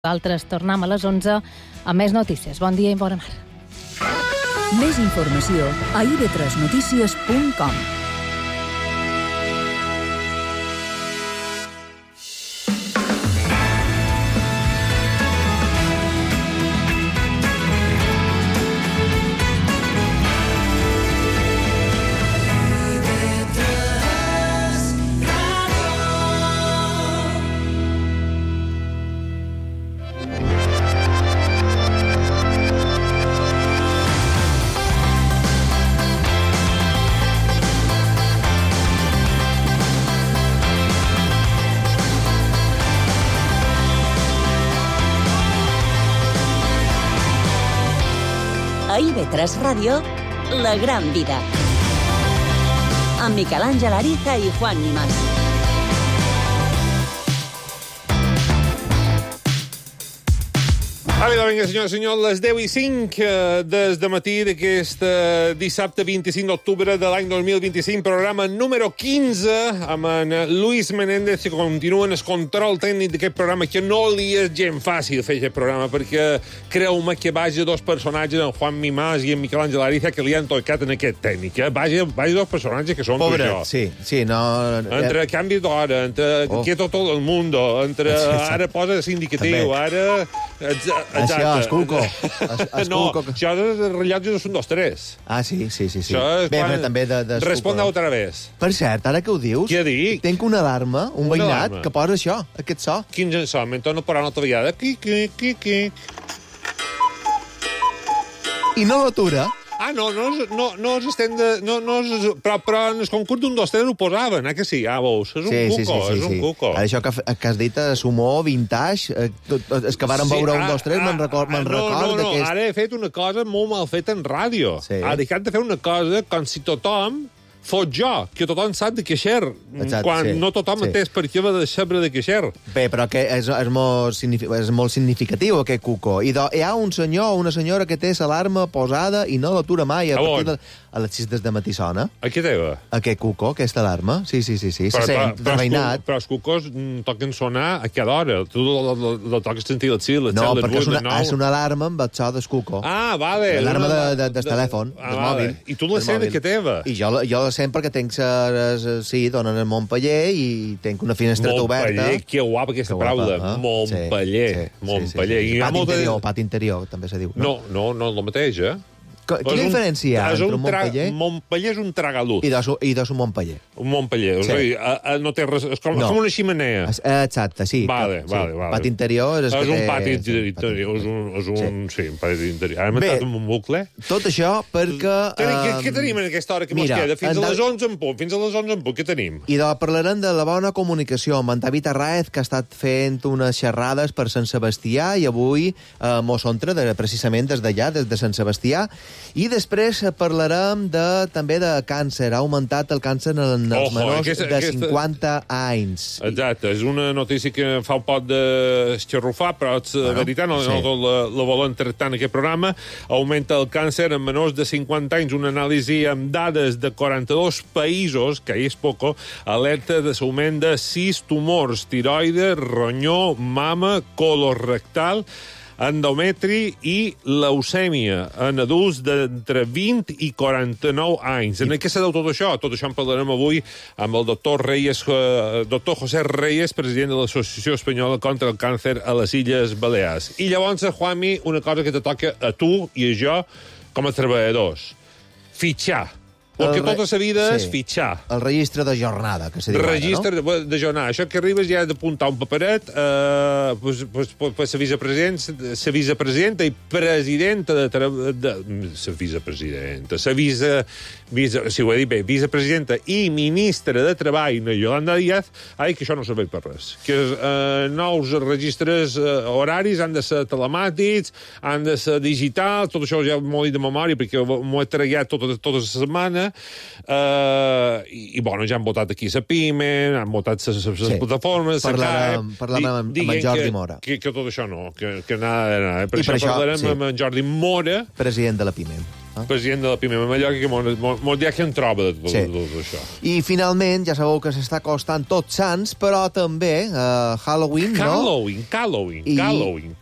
Nosaltres tornem a les 11 amb més notícies. Bon dia i bona mar. Més informació a ib3notícies.com. A IB3 Ràdio, La Gran Vida. Amb Miquel Àngel Ariza i Juan Nimas. Vinga, senyors i senyors, les 10:05 des de matí d'aquest dissabte 25 d'octubre de l'any 2025, programa número 15, amb en Luis Menéndez, que continua en el control tècnic d'aquest programa, que no li és gens fàcil fer aquest programa, perquè creu-me que vaja dos personatges, en Juan Nimas i en Miquel Àngel Ariza, que li han tocat en aquest tècnic. Vaja dos personatges que són Pobre, jo. sí, no... Entre canvi d'hora, entre quieto todo el mundo, entre ara posa sindicatiu, també. Ara... Això, esculco. No, això és el rellotge de 1, 2, 3. Ah, sí. Això és Bé, quan... però també de Responda otra vez. Per cert, ara que ho dius... Què dic? Tinc una alarma, un Una veïnat, alarma. que posa això, aquest so. Quins en som? Entonces no poran altra vegada. Qui. I no l'atura. No estem de... Però en el concurs d'un 2, 3 ho posaven, que sí? Veus, és un cuco. Ara, això que has dit, sumó, vintage, és que varen veure un 2, 3, me'n record d'aquest... Ara he fet una cosa molt mal feta en ràdio. Sí. Ha deixat de fer una cosa com si tothom fos jo, que tothom sap de queixer, quan no tothom entès per què va de saber de queixer. Bé, però que és molt significatiu, aquest cuco. I hi ha un senyor o una senyora que té l'alarma posada i no l'atura mai. A partir a les 6 de matí sona. A què teva? Aquest cuco, aquesta alarma. Sí. Se sent de veïnat. Però els cucos toquen sonar a cada hora. Tu lo toques sentir les 6, les 7, les 8, les 9. És una alarma amb el so del cuco. Vale. L'alarma del telèfon, del mòbil. I tu la sent que teva? I jo la sent perquè tenc donen a Montpeller i tenc una finestreta oberta. Montpeller, que guapa aquesta paraula. Montpeller. Sí. Pati interior, també se diu. No, el mateix, Quina diferència hi ha entre un Montpeller? Montpeller és un tragalut. I dos un Montpeller. Un Montpeller, és a dir, no té res... És com una ximenea. Exacte, sí. Vale. Pati interior és un pati interior, és un pati interior. Ara m'he estat en un bucle. Tot això perquè... Què tenim en aquesta hora que mos queda? Fins a les 11 en punt, què tenim? I parlarem de la bona comunicació amb en David Arraez, que ha estat fent unes xerrades per Sant Sebastià, i avui mos ontra precisament des d'allà, des de Sant Sebastià. I després parlarem també de càncer. Ha augmentat el càncer en els menors de 50 anys. Exacte, és una notícia que fa un pot d'esxarrufar, però és veritat, no la volem tractar en aquest programa. Augmenta el càncer en menors de 50 anys. Una anàlisi amb dades de 42 països, que és poco, alerta de l'augment de 6 tumors: tiroide, ronyó, mama, colorectal, endometri i leucèmia en adults d'entre 20 i 49 anys. En què se deu tot això? Tot això en parlarem avui amb el doctor José Reyes, president de l'Associació Espanyola contra el Càncer a les Illes Balears. I llavors, Juanmi, una cosa que te toca a tu i a jo com a treballadors. Fitxar. Perquè tota la vida és fitxar. El registre de jornada, que se diu registre de jornada. Això que arribes ja has d'apuntar un paperet, la vicepresidenta i presidenta si ho he dit bé, vicepresidenta i ministra de Treball, Yolanda Díaz, que això no serveix per res. Que nous registres horaris han de ser telemàtics, han de ser digitals, tot això ja m'ho he dit de memòria perquè m'ho he tregat tota la setmana. I bueno, ja han votat aquí la PIME, han votat les plataformes, parlarem amb en Jordi Mora. Que tot això no, que nada. Per això parlarem amb en Jordi Mora, president de la PIME. president de la Pime de Mallorca, que mos dirà què en troba de tot això. I finalment, ja sabeu que s'està costant Tots Sants, però també Halloween, no? Halloween.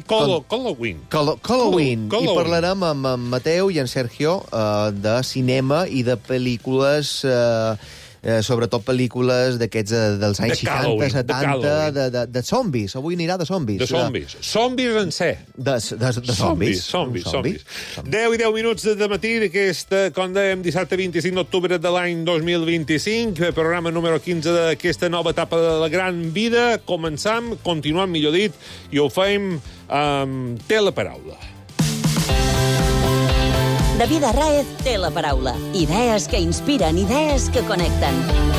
I parlarem amb en Mateu i en Sergio de cinema i de pel·lícules... sobretot pel·lícules d'aquests dels anys 60, 70, de zombis. Avui anirà de zombis. De zombis. Zombis en ser. De zombis. 10 i 10 minuts de matí d'aquesta, com dèiem, dissabte 25 d'octubre de l'any 2025, programa número 15 d'aquesta nova etapa de la gran vida. Continuem, millor dit, i ho fem amb Té la paraula. David Arráez té la paraula. Idees que inspiren, idees que connecten.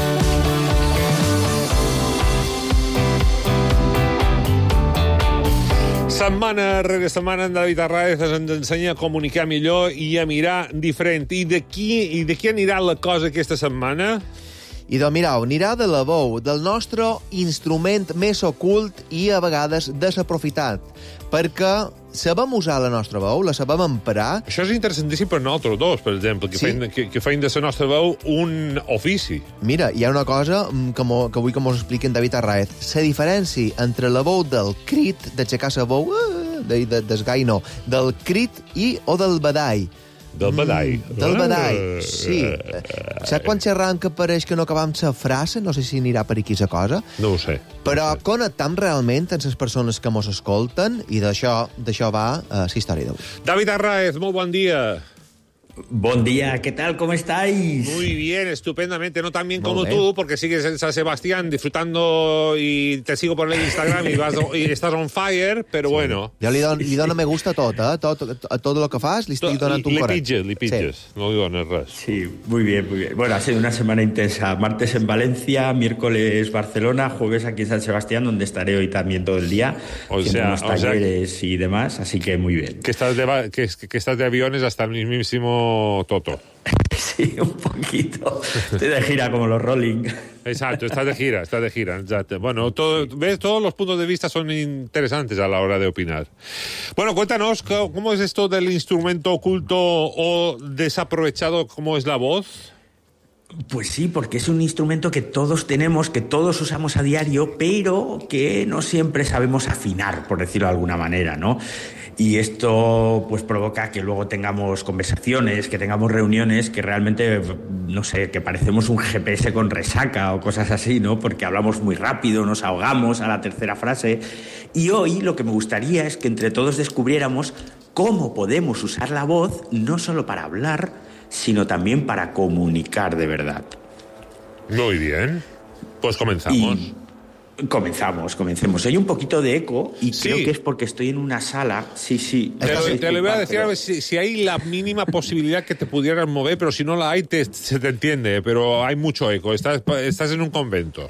Setmana rere setmana en David Arráez ens ensenya a comunicar millor i a mirar diferent. I de qui anirà la cosa aquesta setmana? I doncs mireu, anirà de la veu, del nostre instrument més ocult i a vegades desaprofitat, perquè sabem usar la nostra veu, la sabem emprar. Això és interessantíssim per nosaltres dos, per exemple, que feim de la nostra veu un ofici. Mira, hi ha una cosa que vull que mos expliqui en David Arráez. La diferència entre la veu del crit, d'aixecar la veu, del gai no, del crit o del badall. Del badall. Del badall, sí. Saps quan xerram que pareix que no acabam la frase? No sé si anirà per aquí la cosa. No ho sé. Però connectam realment amb les persones que mos escolten i d'això va la història d'avui. David Arráez, molt bon dia. Buen día, ¿qué tal? ¿Cómo estáis? Muy bien, estupendamente. No tan bien como tú, porque sigues en San Sebastián disfrutando y te sigo por el Instagram y estás on fire, pero sí. Bueno. Jo li dono me gusta a tot, a tot el que fas, li estic donant un correcte. Li pitges, sí. No li dones res. Sí, muy bien, muy bien. Bueno, ha sido una semana intensa. Martes en Valencia, miércoles Barcelona, jueves aquí en San Sebastián, donde estaré hoy también todo el día, haciendo unos talleres y demás, así que muy bien. Que estás de aviones hasta el mismísimo Toto. Sí, un poquito. Estoy de gira como los Rolling. Exacto, estás de gira, exacto. Bueno, ¿ves? Todos los puntos de vista son interesantes a la hora de opinar. Bueno, cuéntanos, ¿cómo es esto del instrumento oculto o desaprovechado como es la voz? Pues sí, porque es un instrumento que todos tenemos, que todos usamos a diario, pero que no siempre sabemos afinar, por decirlo de alguna manera, ¿no? Y esto pues provoca que luego tengamos conversaciones, que tengamos reuniones que realmente, no sé, que parecemos un GPS con resaca o cosas así, ¿no? Porque hablamos muy rápido, nos ahogamos a la tercera frase. Y hoy lo que me gustaría es que entre todos descubriéramos cómo podemos usar la voz no solo para hablar, sino también para comunicar de verdad. Muy bien. Pues comenzamos. Comencemos. Hay un poquito de eco y sí. Creo que es porque estoy en una sala. Sí. Te lo voy a decir a ver si hay la mínima posibilidad que te pudieras mover, pero si no la hay, se te entiende, pero hay mucho eco. Estás en un convento.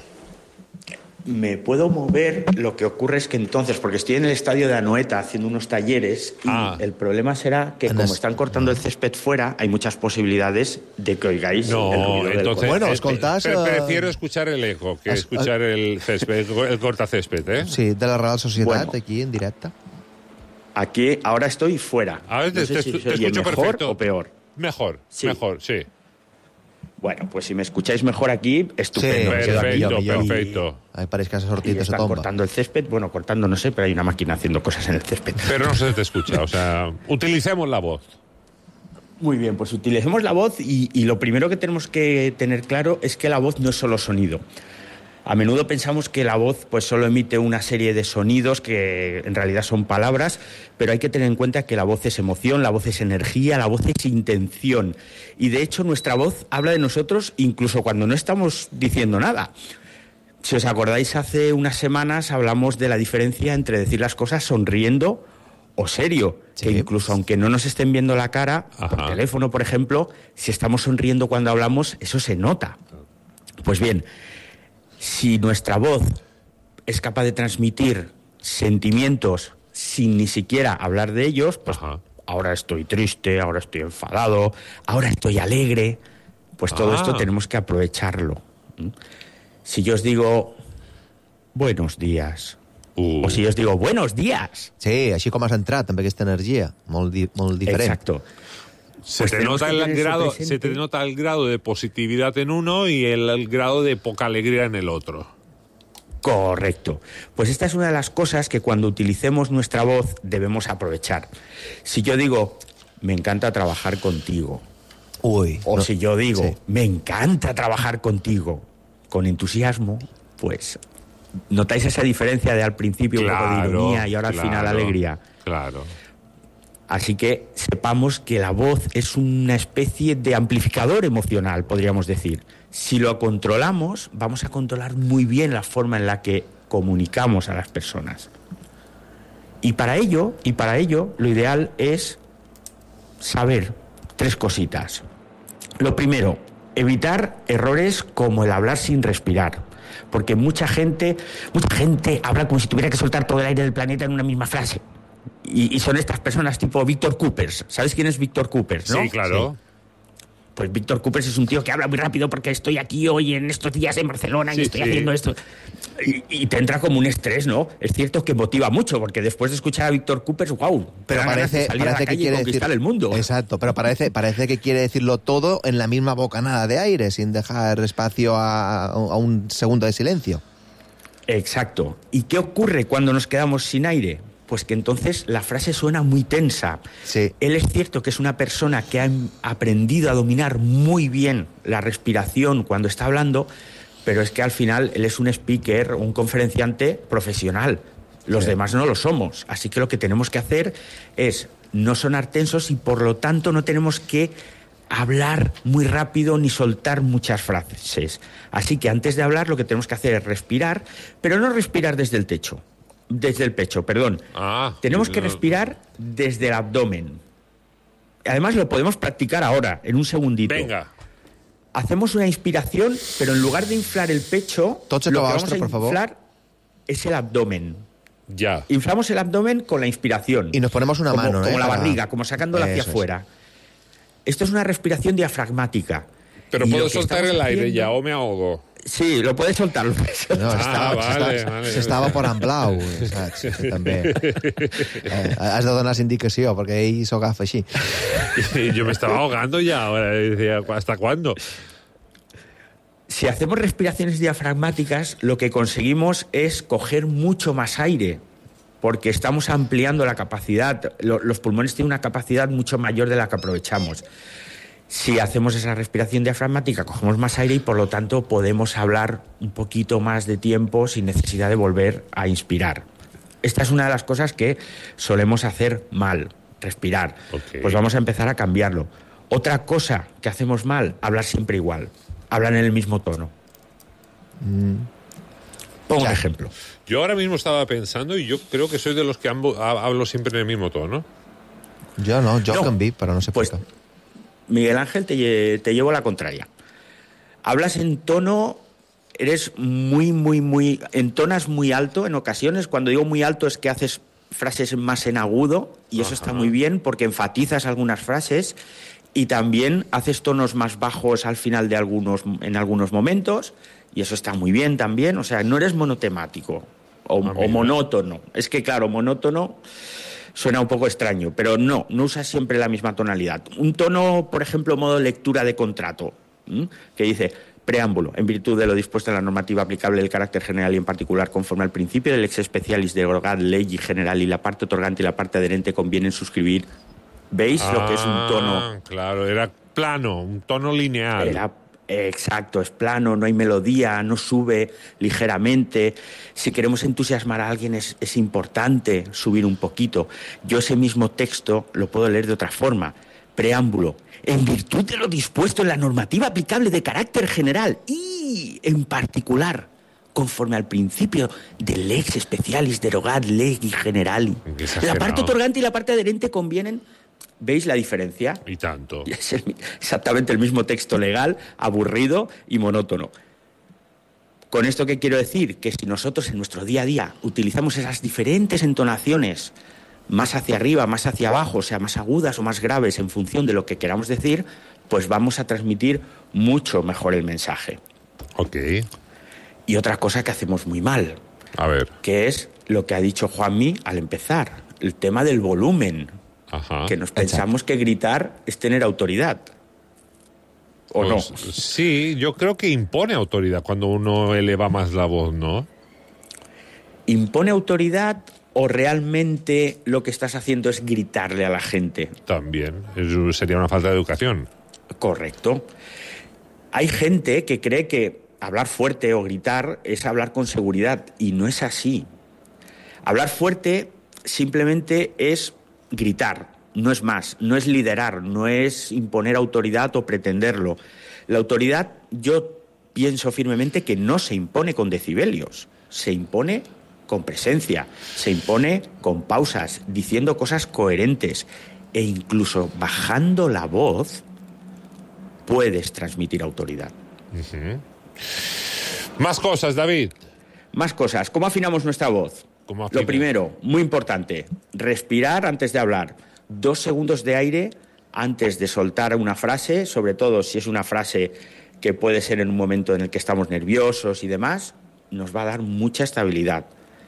Me puedo mover, lo que ocurre es que entonces, porque estoy en el estadio de Anoeta haciendo unos talleres y el problema será que como están cortando el césped fuera, hay muchas posibilidades de que oigáis el ruido entonces, bueno, escoltás... Prefiero escuchar el eco que escuchar el césped, el cortacésped, ¿eh? Sí, de la Real Societat, aquí en directe. Aquí, ahora estoy fuera. Ahora no sé si se oye mejor perfecto. O peor. Mejor, sí. Bueno, pues si me escucháis mejor aquí, estupendo. Sí, perfecto. Ay, parece que has sortido esa tomba. Cortando el césped, bueno, cortando no sé, pero hay una máquina haciendo cosas en el césped. Pero no se te escucha, o sea, utilicemos la voz. Muy bien, pues utilicemos la voz y lo primero que tenemos que tener claro es que la voz no es solo sonido. A menudo pensamos que la voz pues solo emite una serie de sonidos que en realidad son palabras, pero hay que tener en cuenta que la voz es emoción, la voz es energía, la voz es intención. Y de hecho nuestra voz habla de nosotros incluso cuando no estamos diciendo nada. Si os acordáis, hace unas semanas hablamos de la diferencia entre decir las cosas sonriendo o serio, sí. Que incluso aunque no nos estén viendo la cara, por teléfono, por ejemplo, si estamos sonriendo cuando hablamos, eso se nota. Pues bien, si nuestra voz es capaz de transmitir sentimientos sin ni siquiera hablar de ellos, pues ahora estoy triste, ahora estoy enfadado, ahora estoy alegre, pues todo esto tenemos que aprovecharlo. Si yo os digo buenos días, o si yo os digo buenos días. Sí, així com has entrat amb aquesta energia, molt diferent. Exacto. Se te nota el grado de positividad en uno y el grado de poca alegría en el otro. Correcto. Pues esta es una de las cosas que cuando utilicemos nuestra voz debemos aprovechar. Si yo digo, me encanta trabajar contigo, si yo digo, me encanta trabajar contigo, con entusiasmo, pues notáis esa diferencia de al principio un poco de ironía y ahora al final alegría. Claro. Así que sepamos que la voz es una especie de amplificador emocional, podríamos decir. Si lo controlamos, vamos a controlar muy bien la forma en la que comunicamos a las personas. Y para ello, lo ideal es saber 3 cositas. Lo primero, evitar errores como el hablar sin respirar. Porque mucha gente habla como si tuviera que soltar todo el aire del planeta en una misma frase. Y son estas personas tipo Víctor Coopers. ¿Sabes quién es Víctor Coopers, no? Sí, claro. Sí. Pues Víctor Coopers es un tío que habla muy rápido porque estoy aquí hoy en estos días en Barcelona y estoy haciendo esto. Y te entra como un estrés, ¿no? Es cierto que motiva mucho, porque después de escuchar a Víctor Coopers, wow, pero parece que quiere conquistar el mundo. Exacto, pero parece que quiere decirlo todo en la misma bocanada de aire, sin dejar espacio a un segundo de silencio. Exacto. ¿Y qué ocurre cuando nos quedamos sin aire? Pues que entonces la frase suena muy tensa. Sí. Él es cierto que es una persona que ha aprendido a dominar muy bien la respiración cuando está hablando, pero es que al final él es un speaker, un conferenciante profesional. Los demás no lo somos. Así que lo que tenemos que hacer es no sonar tensos y por lo tanto no tenemos que hablar muy rápido ni soltar muchas frases. Así que antes de hablar lo que tenemos que hacer es respirar, pero no respirar desde el pecho. Tenemos que respirar desde el abdomen. Además lo podemos practicar ahora, en un segundito. Venga. Hacemos una inspiración, pero en lugar de inflar el pecho, lo que vamos a inflar es el abdomen. Ya. Inflamos el abdomen con la inspiración. Y nos ponemos una mano, como la barriga, como sacándola hacia afuera. Esto es una respiración diafragmática. Pero puedo soltar el aire ya o me ahogo. Sí, lo puedes soltar. No, se estava por en blau, saps? També. Has de donar indicació, perquè ell s'ho agafa així. Yo me estaba ahogando ya, ahora decía, ¿hasta cuándo? Si hacemos respiraciones diafragmáticas, lo que conseguimos es coger mucho más aire, porque estamos ampliando la capacidad. Los pulmones tienen una capacidad mucho mayor de la que aprovechamos. Si hacemos esa respiración diafragmática, cogemos más aire y por lo tanto podemos hablar un poquito más de tiempo sin necesidad de volver a inspirar. Esta es una de las cosas que solemos hacer mal, respirar. Okay. Pues vamos a empezar a cambiarlo. Otra cosa que hacemos mal, hablar siempre igual. Hablar en el mismo tono. Pongo un ejemplo. Yo ahora mismo estaba pensando y yo creo que soy de los que hablo siempre en el mismo tono. Yo no, canvi, pero no sé por qué. Miguel Ángel, te llevo la contraria. Hablas en tono, eres entonas muy alto en ocasiones. Cuando digo muy alto es que haces frases más en agudo y eso está muy bien porque enfatizas algunas frases y también haces tonos más bajos al final en algunos momentos y eso está muy bien también. O sea, no eres monotemático o monótono. Es que claro, monótono suena un poco extraño, pero no usas siempre la misma tonalidad. Un tono, por ejemplo, modo lectura de contrato, que dice: preámbulo, en virtud de lo dispuesto en la normativa aplicable del carácter general y en particular conforme al principio del ex specialis derogat legi general y la parte otorgante y la parte adherente convienen suscribir. ¿Veis lo que es un tono? Claro, era plano, un tono lineal. Exacto, es plano, no hay melodía, no sube ligeramente. Si queremos entusiasmar a alguien es importante subir un poquito. Yo ese mismo texto lo puedo leer de otra forma. Preámbulo, en virtud de lo dispuesto en la normativa aplicable de carácter general y, en particular, conforme al principio del lex specialis derogat legi generali. La parte otorgante y la parte adherente convienen. ¿Veis la diferencia? Y tanto. Es exactamente el mismo texto legal, aburrido y monótono. ¿Con esto qué quiero decir? Que si nosotros en nuestro día a día utilizamos esas diferentes entonaciones, más hacia arriba, más hacia abajo, o sea, más agudas o más graves en función de lo que queramos decir, pues vamos a transmitir mucho mejor el mensaje. Ok. Y otra cosa que hacemos muy mal. A ver. Que es lo que ha dicho Juanmi al empezar, el tema del volumen. Ajá. Que nos pensamos que gritar es tener autoridad. ¿O pues, no? Sí, yo creo que impone autoridad cuando uno eleva más la voz, ¿no? ¿Impone autoridad o realmente lo que estás haciendo es gritarle a la gente? También. Eso sería una falta de educación. Correcto. Hay gente que cree que hablar fuerte o gritar es hablar con seguridad, y no es así. Hablar fuerte simplemente es gritar, no es más, no es liderar, no es imponer autoridad o pretenderlo. La autoridad, yo pienso firmemente que no se impone con decibelios, se impone con presencia, se impone con pausas, diciendo cosas coherentes, e incluso bajando la voz puedes transmitir autoridad. Uh-huh. Más cosas, David. Más cosas. ¿Cómo afinamos nuestra voz? Lo primero, muy importante, respirar antes de hablar. 2 segundos de aire antes de soltar una frase, sobre todo si es una frase que puede ser en un momento en el que estamos nerviosos y demás, nos va a dar mucha estabilidad.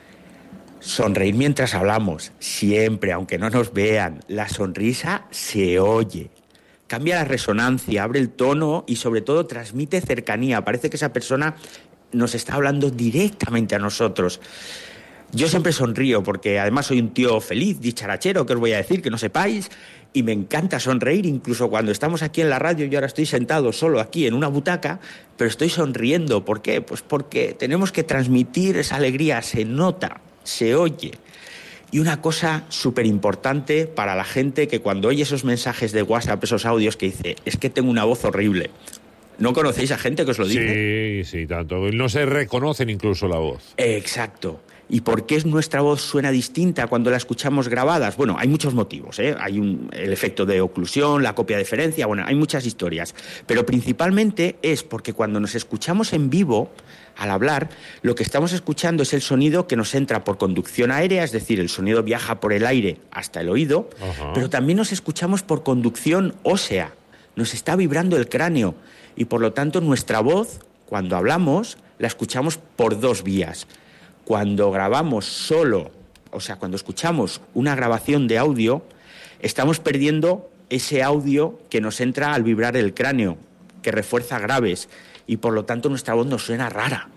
Sonreír mientras hablamos, siempre, aunque no nos vean. La sonrisa se oye. Cambia la resonancia, abre el tono y sobre todo transmite cercanía. Parece que esa persona nos está hablando directamente a nosotros. Yo siempre sonrío porque además soy un tío feliz, dicharachero, que os voy a decir, que no sepáis, y me encanta sonreír, incluso cuando estamos aquí en la radio. Yo ahora estoy sentado solo aquí en una butaca, pero estoy sonriendo. ¿Por qué? Pues porque tenemos que transmitir esa alegría, se nota, se oye. Y una cosa súper importante para la gente que cuando oye esos mensajes de WhatsApp, esos audios que dice, es que tengo una voz horrible. ¿No conocéis a gente que os lo dice? Sí, tanto. No se reconocen incluso la voz. Exacto. ¿Y por qué nuestra voz suena distinta cuando la escuchamos grabadas? Bueno, hay muchos motivos, ¿eh? Hay el efecto de oclusión, la copia deferencia, bueno, hay muchas historias. Pero principalmente es porque cuando nos escuchamos en vivo, al hablar, lo que estamos escuchando es el sonido que nos entra por conducción aérea, es decir, el sonido viaja por el aire hasta el oído, pero también nos escuchamos por conducción ósea, nos está vibrando el cráneo y por lo tanto nuestra voz, cuando hablamos, la escuchamos por 2 vías. Cuando grabamos solo, o sea, cuando escuchamos una grabación de audio, estamos perdiendo ese audio que nos entra al vibrar el cráneo, que refuerza graves, y por lo tanto nuestra voz nos suena rara.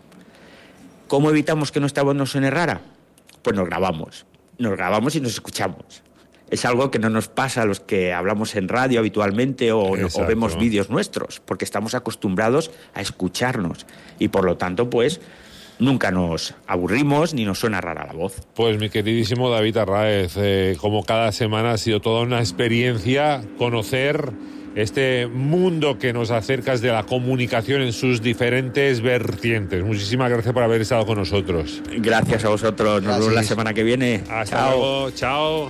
¿Cómo evitamos que nuestra voz nos suene rara? Pues nos grabamos y nos escuchamos. Es algo que no nos pasa a los que hablamos en radio habitualmente o vemos vídeos nuestros, porque estamos acostumbrados a escucharnos y por lo tanto pues nunca nos aburrimos ni nos suena rara la voz. Pues mi queridísimo David Arráez, como cada semana ha sido toda una experiencia conocer este mundo que nos acercas de la comunicación en sus diferentes vertientes. Muchísimas gracias por haber estado con nosotros. Gracias a vosotros. Nos vemos la semana que viene. Hasta luego. Chao.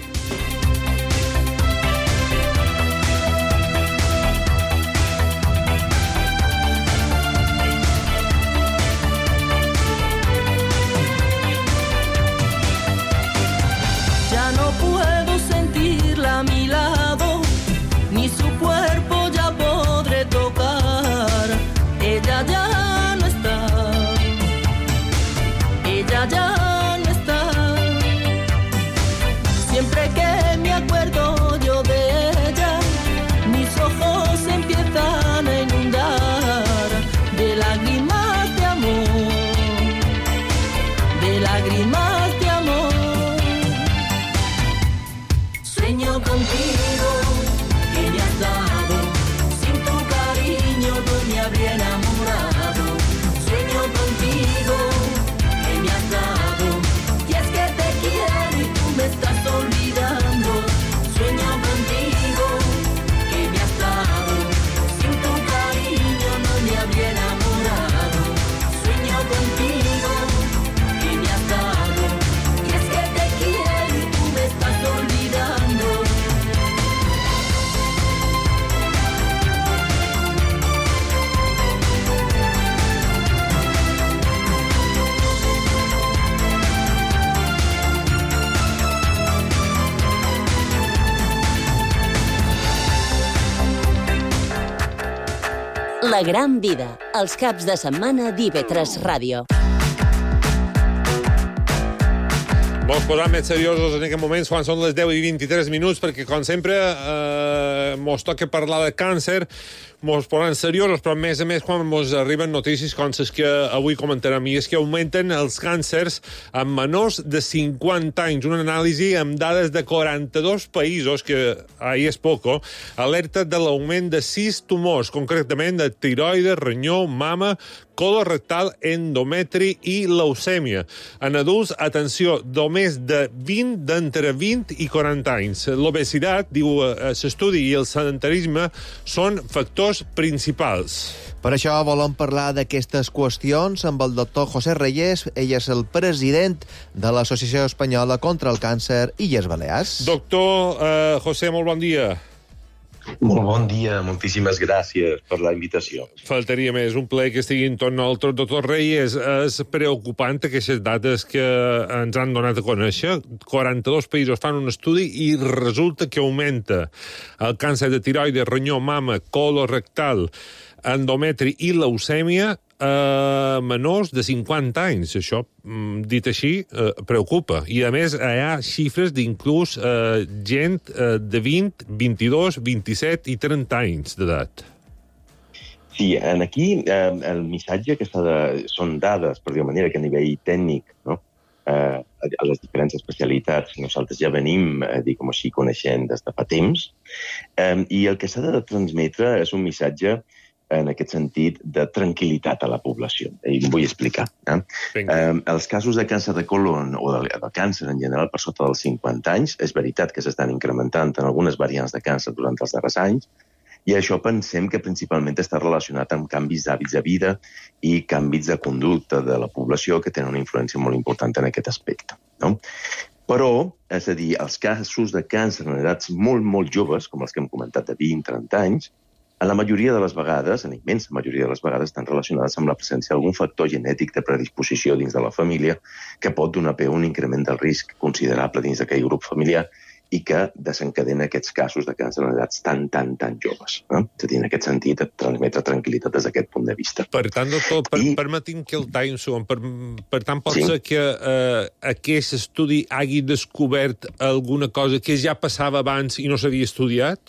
Ya no puedo sentirla a mi lado, ni su cuerpo ya podré tocar. Ella ya no está, ella ya no está. Siempre que me acuerdo yo de ella, mis ojos se empiezan a inundar de lágrimas de amor, de lágrimas de amor. Sueño contigo, que me has dado, sin tu cariño no me habría enamorado. Sueño contigo, que me has dado, y es que te quiero y tú me estás olvidando. Sueño contigo, que me has dado, sin tu cariño no me habría enamorado. Sueño contigo, que me has dado, y es que te quiero y tú me estás olvidando. La gran vida, els caps de setmana d'IV3 Ràdio. Mos posam més seriosos en aquest moments quan són les 10 i 23 minuts, perquè, com sempre, mos toca parlar de càncer, mos posem seriosos, però, a més, quan mos arriben notícies com les que avui comentarem, i és que augmenten els càncers en menors de 50 anys. Una anàlisi amb dades de 42 països, que ahí és poco, alerta de l'augment de 6 tumors, concretament de tiroide, ronyó, mama, colorectal, endometri i leucèmia. En adults, atenció, només d'entre 20 i 40 anys. L'obesitat, diu l'estudi, i el sedentarisme són factors principals. Per això volem parlar d'aquestes qüestions amb el doctor José Reyes. Ell és el president de l'Associació Espanyola contra el Càncer Illes Balears. Doctor José, molt bon dia. Molt bon dia, moltíssimes gràcies per la invitació. Faltaria més, un plaer que estigui en torn al doctor Reyes. És preocupant aquestes dades que ens han donat a conèixer. 42 països fan un estudi i resulta que augmenta el càncer de tiroide, ronyó, mama, colorectal, endometri i leucèmia a menors de 50 anys. Això, dit així, preocupa. I, a més, hi ha xifres d'inclús gent de 20, 22, 27 i 30 anys d'edat. Sí, aquí el missatge que són dades, per dir-ho manera, que a nivell tècnic, no? A les diferents especialitats, nosaltres ja venim, diguem així, coneixent des de fa temps, i el que s'ha de transmetre és un missatge en aquest sentit, de tranquil·litat a la població. I m'ho vull explicar. Els casos de càncer de colon o de càncer en general per sota dels 50 anys, és veritat que s'estan incrementant en algunes variants de càncer durant els darrers anys, i això pensem que principalment està relacionat amb canvis d'hàbits de vida i canvis de conducta de la població que tenen una influència molt important en aquest aspecte. No? Però, és a dir, els casos de càncer en edats molt, molt joves, com els que hem comentat de 20-30 anys, en la majoria de les vegades, en la immensa majoria de les vegades, estan relacionades amb la presència d'algun factor genètic de predisposició dins de la família que pot donar peu a un increment del risc considerable dins d'aquell grup familiar i que desencadena aquests casos de càncer en edats tan joves. És a dir, en aquest sentit, et transmetre tranquil·litat des d'aquest punt de vista. Per tant, doctor, permeti'm que el talli un segon. Per tant, pot ser que aquest estudi hagi descobert alguna cosa que ja passava abans i no s'havia estudiat?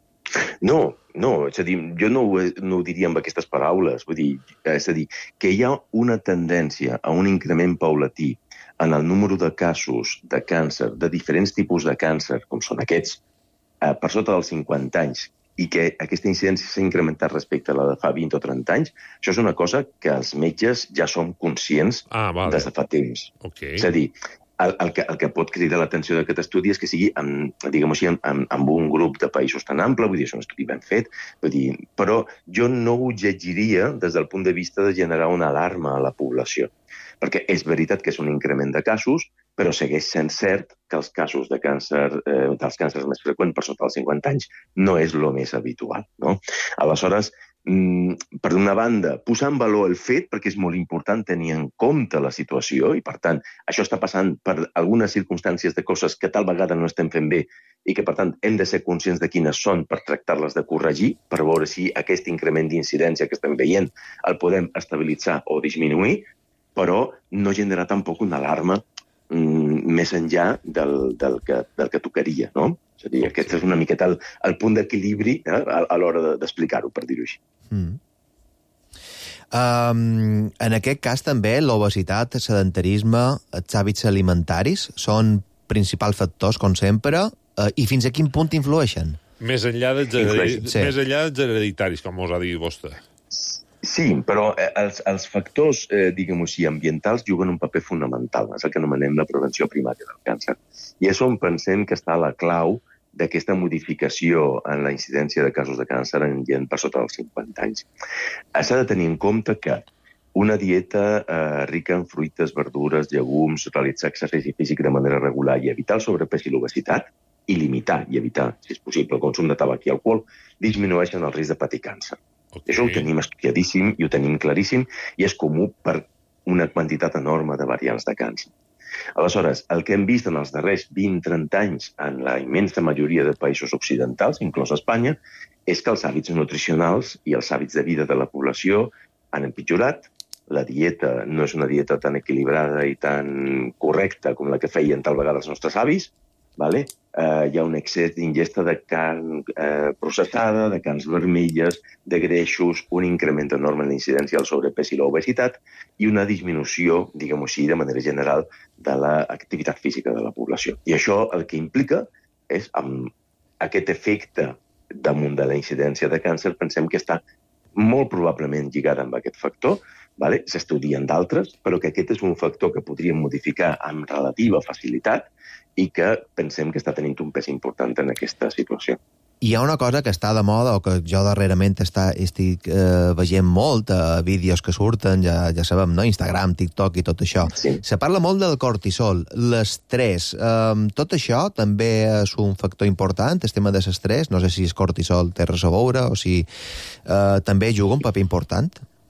No, és a dir, jo no ho diria amb aquestes paraules. Vull dir, és a dir, que hi ha una tendència a un increment paulatí en el número de casos de càncer, de diferents tipus de càncer, com són aquests, per sota dels 50 anys, i que aquesta incidència s'ha incrementat respecte a la de fa 20 o 30 anys, això és una cosa que els metges ja som conscients des de fa temps. Okay. És a dir, el que pot cridar l'atenció d'aquest estudi és que sigui, diguem-ho així, amb un grup de països tan ample, vull dir, és un estudi ben fet, vull dir, però jo no ho llegiria des del punt de vista de generar una alarma a la població, perquè és veritat que és un increment de casos, però segueix sent cert que els casos de càncer, dels càncers més freqüents per sota dels 50 anys, no és el més habitual, no? Aleshores, per una banda, posar en valor el fet, perquè és molt important tenir en compte la situació, i per tant, això està passant per algunes circumstàncies de coses que tal vegada no estem fent bé, i que per tant hem de ser conscients de quines són per tractar-les de corregir, per veure si aquest increment d'incidència que estem veient el podem estabilitzar o disminuir, però no generar tampoc una alarma més enllà del que tocaria, no? És a dir, aquest és una miqueta el punt d'equilibri a l'hora d'explicar-ho, per dir-ho així. En aquest cas també l'obesitat, el sedentarisme, els hàbits alimentaris són principals factors, com sempre, i fins a quin punt influeixen? Més enllà dels hereditaris, com us ha dit vostè. Sí, però els factors, diguem-ho així, ambientals juguen un paper fonamental. És el que anomenem la prevenció primària del càncer. I és on pensem que està la clau d'aquesta modificació en la incidència de casos de càncer en gent per sota dels 50 anys. S'ha de tenir en compte que una dieta rica en fruites, verdures, llegums, realitzar exercici físic de manera regular i evitar el sobrepès i l'obesitat, i limitar i evitar, si és possible, el consum de tabac i alcohol, disminueixen el risc de patir càncer. Okay. Això ho tenim estudiadíssim i ho tenim claríssim i és comú per una quantitat enorme de variants de càncer. Aleshores, el que hem vist en els darrers 20-30 anys en la immensa majoria de països occidentals, inclòs Espanya, és que els hàbits nutricionals i els hàbits de vida de la població han empitjorat la dieta no és una dieta tan equilibrada i tan correcta com la que feien tal vegada els nostres avis, vale? Hi ha un excés d'ingesta de carn processada, de carns vermelles, de greixos, un increment enorme en la incidència del sobrepès i l'obesitat i una disminució, diguem-ho així, de manera general, de l'activitat física de la població. I això el que implica és, amb aquest efecte damunt de la incidència de càncer, pensem que està molt probablement lligada amb aquest factor, vale? S'estudien d'altres, però que aquest és un factor que podríem modificar amb relativa facilitat i que pensem que està tenint un pes important en aquesta situació. Hi ha una cosa que està de moda, o que jo darrerament estic veient molt, vídeos que surten, ja sabem, no? Instagram, TikTok i tot això. Sí. Se parla molt del cortisol, l'estrès. Tot això també és un factor important, el tema de l'estrès. No sé si el cortisol té res a veure o si també juga un paper important.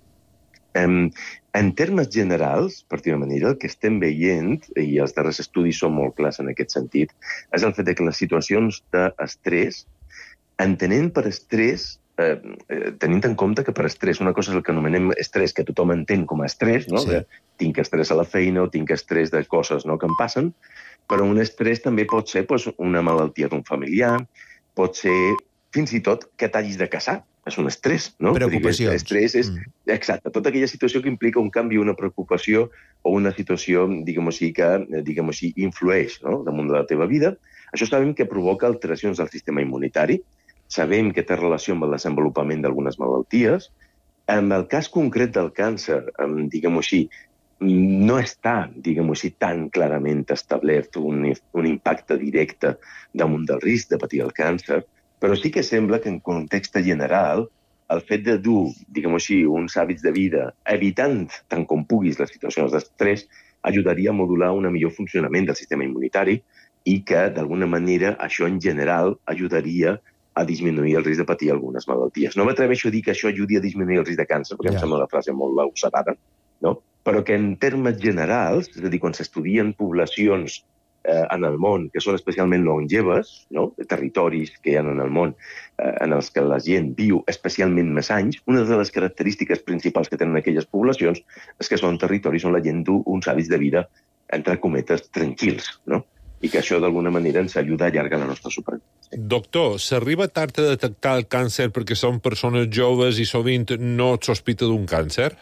En termes generals, per dir-ho manera, el que estem veient, i els darrers estudis són molt clars en aquest sentit, és el fet que les situacions d'estrès, entenent per estrès, tenint en compte que per estrès, una cosa és el que anomenem estrès, que tothom entén com a estrès, no? Sí. Que tinc estrès a la feina o tinc estrès de coses, no?, que em passen, però un estrès també pot ser una malaltia d'un familiar, pot ser fins i tot que t'hagis de casar. És un estrès, no? Preocupacions. Estrès és, exacte, tota aquella situació que implica un canvi, una preocupació o una situació, diguem-ho així, que influeix, no?, damunt de la teva vida. Això sabem que provoca alteracions del sistema immunitari, sabem que té relació amb el desenvolupament d'algunes malalties. En el cas concret del càncer, diguem-ho així, no està, diguem-ho així, tan clarament establert un impacte directe damunt del risc de patir el càncer, però sí que sembla que en context general el fet de dur, diguem-ho així, uns hàbits de vida, evitant tant com puguis les situacions d'estrès, ajudaria a modular un millor funcionament del sistema immunitari i que, d'alguna manera, això en general ajudaria a disminuir el risc de patir algunes malalties. No m'atreveixo a dir que això ajudi a disminuir el risc de càncer, perquè em sembla una frase molt lausadada, no? Però que en termes generals, és a dir, quan s'estudien poblacions en el món, que són especialment longeves, no?, territoris que hi ha en el món en els que la gent viu especialment més anys, una de les característiques principals que tenen aquelles poblacions és que són territoris on la gent du uns hàbits de vida, entre cometes, tranquils, no? I que això d'alguna manera ens ajuda a allargar la nostra supervivència. Doctor, s'arriba tard a detectar el càncer perquè són persones joves i sovint no et sospita d'un càncer?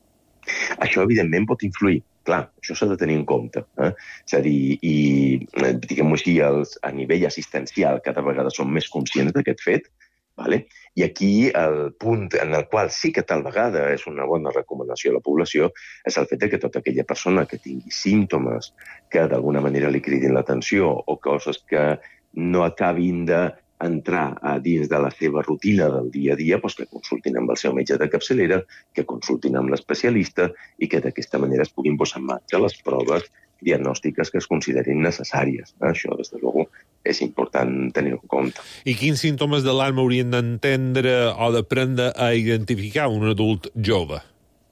Això, evidentment, pot influir. Clar, això s'ha de tenir en compte. És a dir, diguem-ho així, a nivell assistencial cada vegada som més conscients d'aquest fet, vale? I aquí el punt en el qual sí que tal vegada és una bona recomanació a la població és el fet que tota aquella persona que tingui símptomes que d'alguna manera li cridin l'atenció o coses que no acabin d'entrar dins de la seva rutina del dia a dia, doncs que consultin amb el seu metge de capçalera, que consultin amb l'especialista i que d'aquesta manera es puguin posar en marxa les proves diagnòstiques que es considerin necessàries. Això, des de luego, és important tenir-ho en compte. I quins símptomes de l'alarma haurien d'entendre o d'aprendre a identificar un adult jove?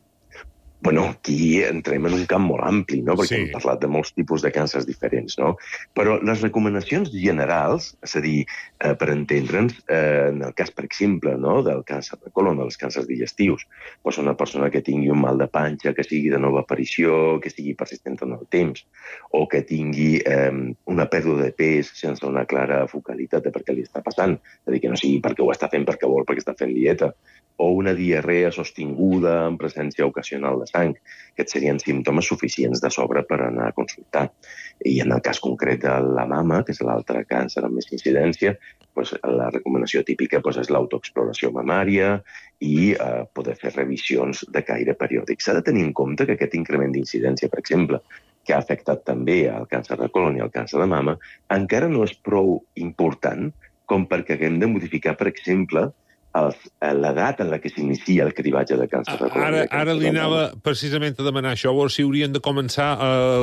Bueno, aquí entrem en un camp molt ampli, no? Perquè Sí. hem parlat de molts tipus de càncers diferents, no? Però les recomanacions generals, és a dir, per entendre'ns, en el cas, per exemple, no?, del càncer de colon, dels càncers digestius, doncs una persona que tingui un mal de panxa, que sigui de nova aparició, que sigui persistent en el temps, o que tingui una pèrdua de pes sense una clara focalitat de per què li està passant, és a dir, que no sigui perquè ho està fent perquè vol, perquè està fent dieta, o una diarrea sostinguda en presència ocasional de sang. Aquests serien símptomes suficients de sobre per anar a consultar. I en el cas concret de la mama, que és l'altre càncer amb més incidència, doncs la recomanació típica és l'autoexploració mamària i poder fer revisions de caire periòdic. S'ha de tenir en compte que aquest increment d'incidència, per exemple, que ha afectat també el càncer de colon i el càncer de mama, encara no és prou important com perquè haguem de modificar, per exemple, l'edat en la que s'inicia el cribatge de càncer de colon. Ara li anava precisament a demanar això, a veure si haurien de començar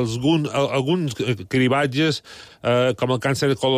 alguns cribatges com el càncer de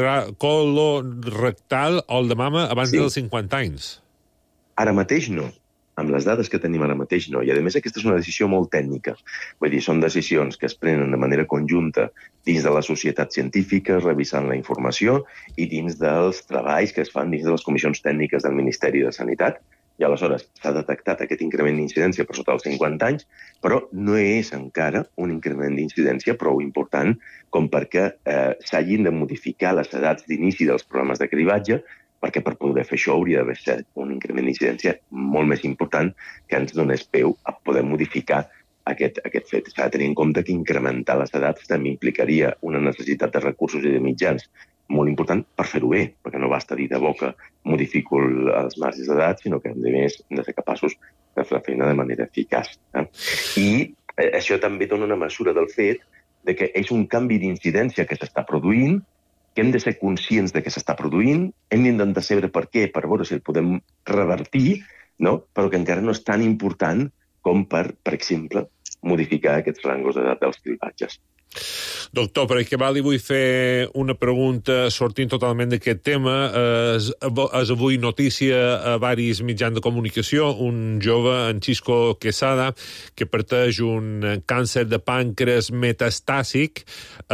colorectal o el de mama abans dels 50 anys. Ara mateix no. Amb les dades que tenim ara mateix no. I, a més, aquesta és una decisió molt tècnica. Vull dir, són decisions que es prenen de manera conjunta dins de la societat científica, revisant la informació, i dins dels treballs que es fan dins de les comissions tècniques del Ministeri de Sanitat. i aleshores s'ha detectat aquest increment d'incidència per sota dels 50 anys, però no és encara un increment d'incidència prou important com perquè s'hagin de modificar les edats d'inici dels programes de cribatge, perquè per poder fer això hauria d'haver estat un increment d'incidència molt més important que ens donés peu a poder modificar aquest fet. S'ha de tenir en compte que incrementar les edats també implicaria una necessitat de recursos i de mitjans molt important per fer-ho bé, perquè no basta dir de boca modifico els marges d'edat, sinó que, a més, hem de ser capaços de fer la feina de manera eficaç. I això també dona una mesura del fet de que és un canvi d'incidència que s'està produint, que hem de ser conscients de que s'està produint, hem d'intentar saber per què, per veure si el podem revertir, no? Però que encara no és tan important com per exemple, modificar aquests rangos d'edat dels cribatges. Doctor, per acabar li vull fer una pregunta sortint totalment d'aquest tema. És avui notícia a varis mitjans de comunicació un jove, en Xisco Quesada, que pateix un càncer de pàncreas metastàsic.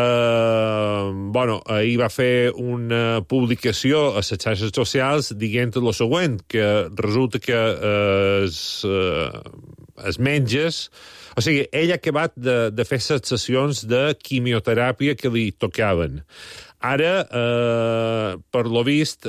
Ahir va fer una publicació a les xarxes socials dient el següent, que resulta que els metges... O sigui, ell ha acabat de fer les sessions de quimioteràpia que li tocaven. Ara, per lo vist,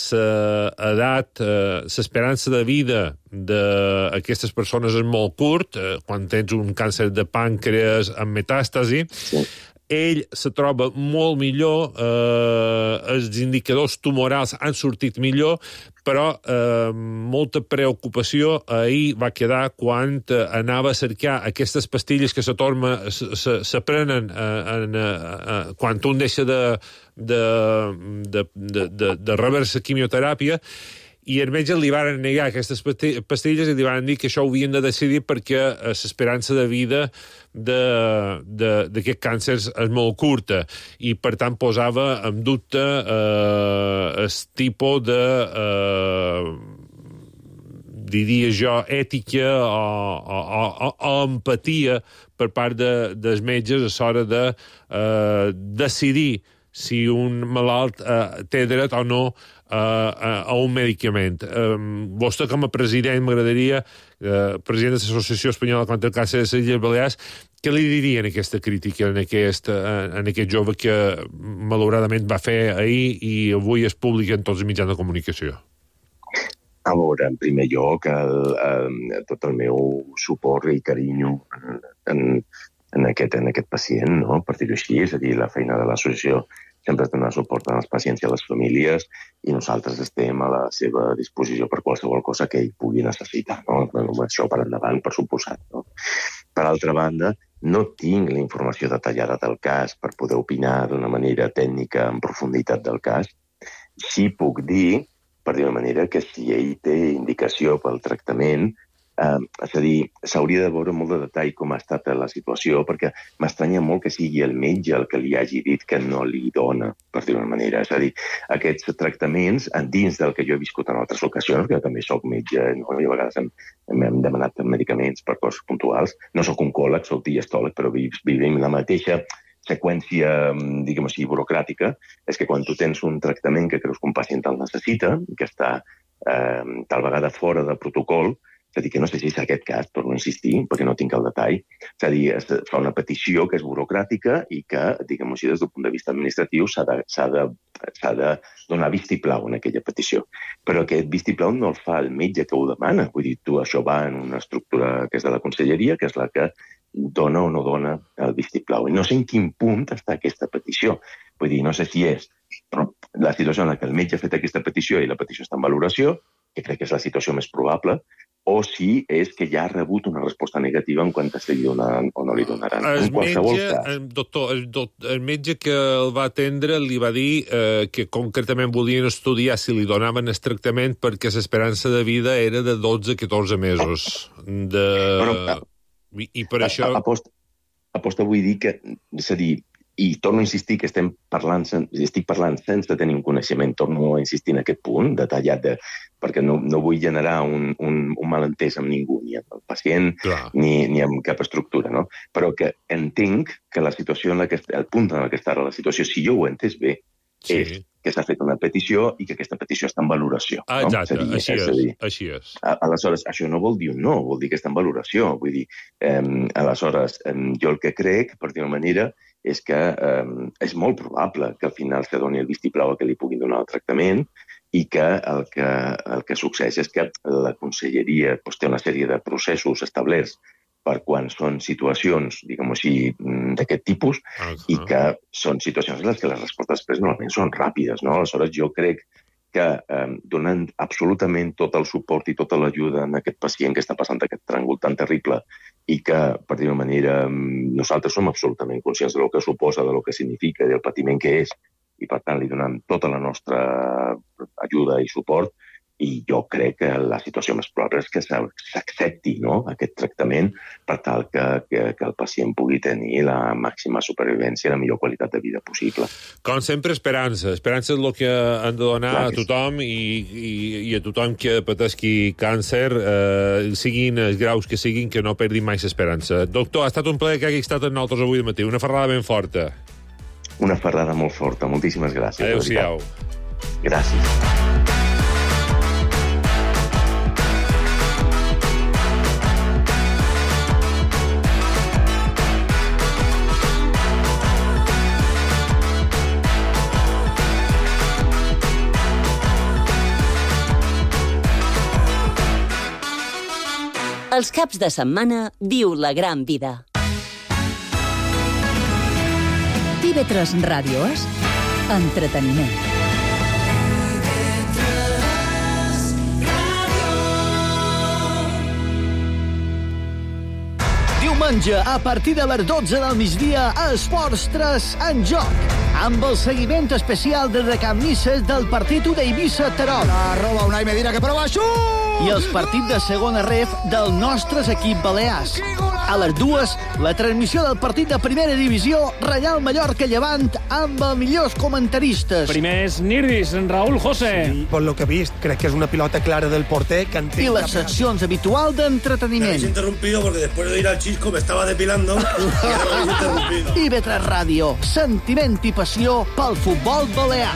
l'esperança de vida d'aquestes persones és molt curt, quan tens un càncer de pàncreas amb metàstasi. Sí. Ell se troba molt millor, els indicadors tumorals han sortit millor, però molta preocupació ahir va quedar quan anava a cercar aquestes pastilles que se prenen quan un deixa de rebre la quimioteràpia, i el metge li van negar aquestes pastilles i li van dir que això ho havien de decidir perquè l'esperança de vida d'aquest càncer és molt curta i, per tant, posava en dubte el tipus de, diria jo, ètica o empatia per part dels metges a l'hora de decidir si un malalt té dret o no a un medicament. Vostè, com a president, m'agradaria, president de l'Associació Espanyola contra el Càncer de les Illes Balears, què li diria en aquesta crítica, en aquest jove que malauradament va fer ahir i avui és públic en tots els mitjans de comunicació? A veure, en primer lloc, tot el meu suport i carinyo en aquest pacient, no? Per dir-ho així, és a dir, la feina de l'associació sempre és donar suport als pacients i a les famílies i nosaltres estem a la seva disposició per qualsevol cosa que ell pugui necessitar, no? Això per endavant, per suposat, no? Per altra banda, no tinc la informació detallada del cas per poder opinar d'una manera tècnica en profunditat del cas. Sí puc dir, per dir-ho manera, que si ell té indicació pel tractament, és a dir, s'hauria de veure molt de detall com ha estat la situació, perquè m'estranya molt que sigui el metge el que li hagi dit que no li dona, per dir-ho d'una manera. És a dir, aquests tractaments, dins del que jo he viscut en altres ocasions, que jo també soc metge, no? I a vegades hem demanat medicaments per coses puntuals. No soc oncòleg, soc diestòleg, però vivim la mateixa seqüència, diguem així, burocràtica. És que quan tu tens un tractament que creus que un pacient el necessita, que està tal vegada fora de protocol, és a dir, que no sé si és aquest cas, torno a insistir, perquè no tinc el detall. És a dir, es fa una petició que és burocràtica i que, diguem-ho així, des del punt de vista administratiu s'ha de donar vistiplau en aquella petició. Però aquest vistiplau no el fa el metge que ho demana. Vull dir, això va en una estructura que és de la conselleria, que és la que dona o no dona el vistiplau. I no sé en quin punt està aquesta petició. Vull dir, no sé si és la situació en què el metge ha fet aquesta petició i la petició està en valoració, que crec que és la situació més probable, o si és que ja ha rebut una resposta negativa en quant a si li donaran o no li donaran. En qualsevol cas. Doctor, el metge que el va atendre li va dir que concretament volien estudiar si li donaven el tractament perquè l'esperança de vida era de 12-14 mesos. I per això... Aposta vull dir que, és a dir, i torno a insistir que estic parlant sense tenir un coneixement, torno a insistir en aquest punt detallat, perquè no vull generar un malentès amb ningú, ni amb el pacient, ni amb cap estructura, no? Però que entenc que la situació el punt en què està la situació, si jo ho he entès bé, és que s'ha fet una petició i que aquesta petició està en valoració. Exacte, no? així és. Aleshores, això no vol dir un no, vol dir que està en valoració. Vull dir, aleshores, jo el que crec, per dir una manera, és que és molt probable que al final se doni el vistiplau a que li puguin donar el tractament i que el que succeeix és que la conselleria té una sèrie de processos establerts per quan són situacions, diguem-ho així, d'aquest tipus, i que són situacions en les que les respostes després normalment són ràpides, no? Aleshores, jo crec que donant absolutament tot el suport i tota l'ajuda a aquest pacient que està passant aquest tràngol tan terrible i que, per dir-ho d'una manera, nosaltres som absolutament conscients del que suposa, del que significa i del patiment que és, i per tant li donem tota la nostra ajuda i suport, i jo crec que la situació més probable és que s'accepti, no?, aquest tractament per tal que el pacient pugui tenir la màxima supervivència i la millor qualitat de vida possible. Com sempre, esperança. Esperança és el que han de donar a tothom i a tothom que pateixi càncer, siguin els graus que siguin, que no perdin mai l'esperança. Doctor, ha estat un plaer que hagi estat amb nosaltres avui de matí. Una ferrada ben forta. Una ferrada molt forta. Moltíssimes gràcies. Adéu-siau. Gràcies. Els caps de setmana viu la gran vida. TV3 Ràdio és entreteniment. Diumenge, a partir de les 12 del migdia, Esports 3 en joc, amb el seguiment especial de recamisses del partit d'Eivissa-Terol. Arroba Unai Medina, que prova xut! I els partits de segona ref del nostre equip balears. A les 2, la transmissió del partit de primera divisió, Reial Mallorca Llevant, amb els millors comentaristes. Primers Nirdis, Raúl José. Sí, por lo que he vist, crec que és una pilota clara del porter. Que I les seccions habituals d'entreteniment. Me habéis interrumpido porque después de ir al Chisco me estaba depilando y me habéis interrumpido. TV3 Ràdio, sentiment i passió pel futbol balear.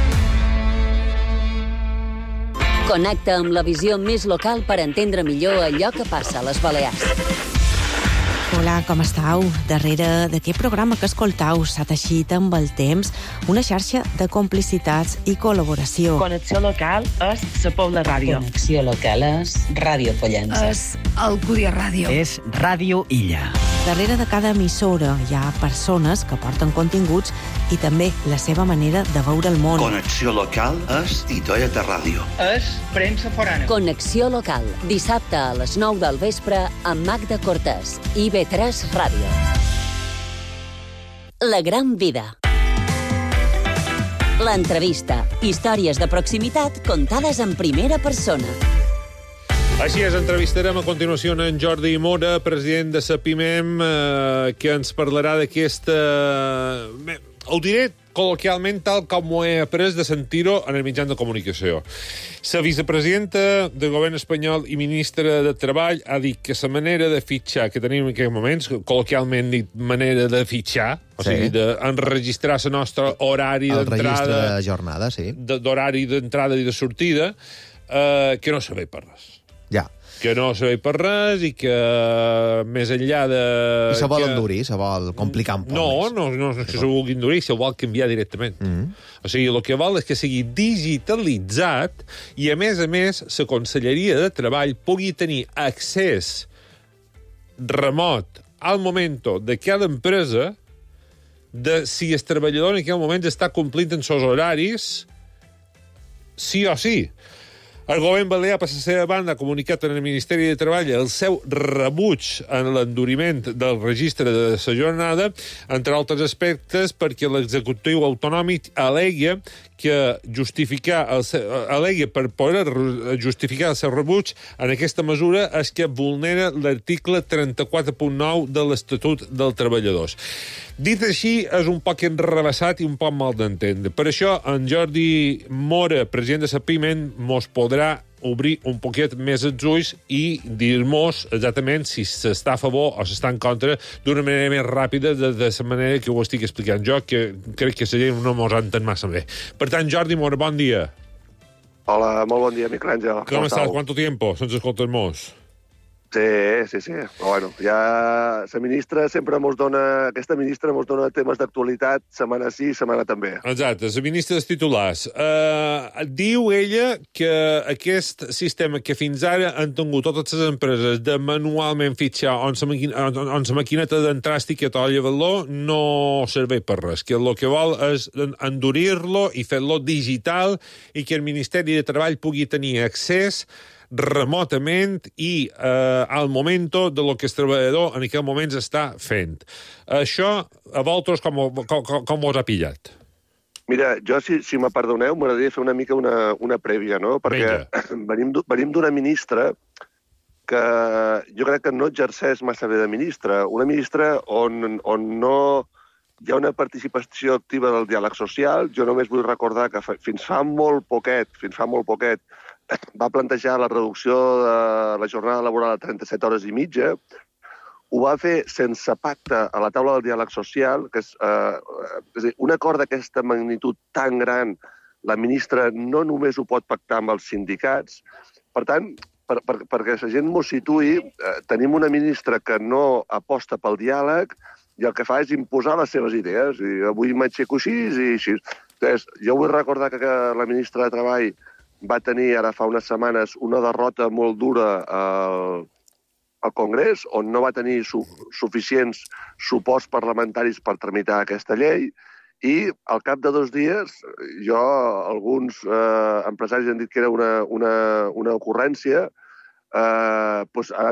Connecta amb la visió més local per entendre millor allò que passa a les Balears. Hola, com estàu? Darrere d'aquest programa que escoltau s'ha teixit amb el temps una xarxa de complicitats i col·laboració. Connexió local és la Pobla Ràdio. Connexió local és Ràdio Pollença. És Alcúdia Ràdio. És Ràdio Illa. Darrere de cada emissora hi ha persones que porten continguts i també la seva manera de veure el món. Connexió local és Itoeta Ràdio. És premsa forana. Connexió local, dissabte a les 9 del vespre amb Magda Cortés, IB3 Ràdio. La gran vida. L'entrevista. Històries de proximitat contades en primera persona. Així és, entrevistarem a continuació en Jordi Mora, president de Sapimem, que ens parlarà d'aquesta... Ho diré col·loquialment tal com ho he après de sentir-ho en el mitjan de comunicació. La vicepresidenta del govern espanyol i ministra de Treball ha dit que la manera de fitxar que tenim en aquests moments, col·loquialment dit manera de fitxar, o sigui, d'enregistrar el nostre horari d'entrada... El registre de jornada, sí. D'horari d'entrada i de sortida, que no serveix per res. Ja. Que no serveix per res i que més enllà de... I se vol endurir, se vol complicar un poc més. No és que se vulgui endurir, se vol canviar directament. O sigui, el que vol és que sigui digitalitzat i, a més, la Conselleria de Treball pugui tenir accés remot al moment de cada empresa de si el treballador en aquell moment està complint en els horaris sí o sí. El govern balear, per la seva banda, ha comunicat en el Ministeri de Treball el seu rebuig en l'enduriment del registre de la jornada, entre altres aspectes, perquè l'executiu autonòmic al·lega per poder justificar el seu rebuig en aquesta mesura és que vulnera l'article 34.9 de l'Estatut dels Treballadors. Dit així, és un poc enrevessat i un poc mal d'entendre. Per això, en Jordi Mora, president de Sapimem, mos podrà obrir un poquet més els ulls i dir-nos exactament si s'està a favor o s'està en contra d'una manera més ràpida de la manera que ho estic explicant jo, que crec que la gent no mos entén massa bé. Per tant, Jordi Mora, bon dia. Hola, molt bon dia, Miquel Àngel. ¿Cómo estás? ¿Cuánto tiempo sense escoltar-nos? Sí. Però bueno, ja la ministra sempre mos dona... Aquesta ministra mos dona temes d'actualitat setmana sí, setmana també. Exacte, la ministra dels titulars. Diu ella que aquest sistema que fins ara han tingut totes les empreses de manualment fitxar on la maquineta d'entrar etiqueta o llevar-lo no serveix per res, que el que vol és endurir-lo i fer-lo digital i que el Ministeri de Treball pugui tenir accés remotament i al moment de lo que el treballador en aquell moment està fent. Això, a vosaltres, com us ha pillat? Mira, jo, si me perdoneu, m'agradaria fer una mica una prèvia, no? Perquè venim d'una ministra que jo crec que no exerceix massa bé de ministra. Una ministra on no hi ha una participació activa del diàleg social. Jo només vull recordar que fins fa molt poquet, va plantejar la reducció de la jornada laboral a 37 hores i mitja. Ho va fer sense pacte a la taula del diàleg social, que és dir, un acord d'aquesta magnitud tan gran, la ministra no només ho pot pactar amb els sindicats. Per tant, perquè la gent m'ho situï, tenim una ministra que no aposta pel diàleg i el que fa és imposar les seves idees. I avui m'aixeco així i així. Entonces, jo vull recordar que la ministra de Treball va tenir ara fa unes setmanes una derrota molt dura al Congrés, on no va tenir suficients suports parlamentaris per tramitar aquesta llei, i al cap de 2 dies, alguns empresaris han dit que era una ocurrència, doncs ara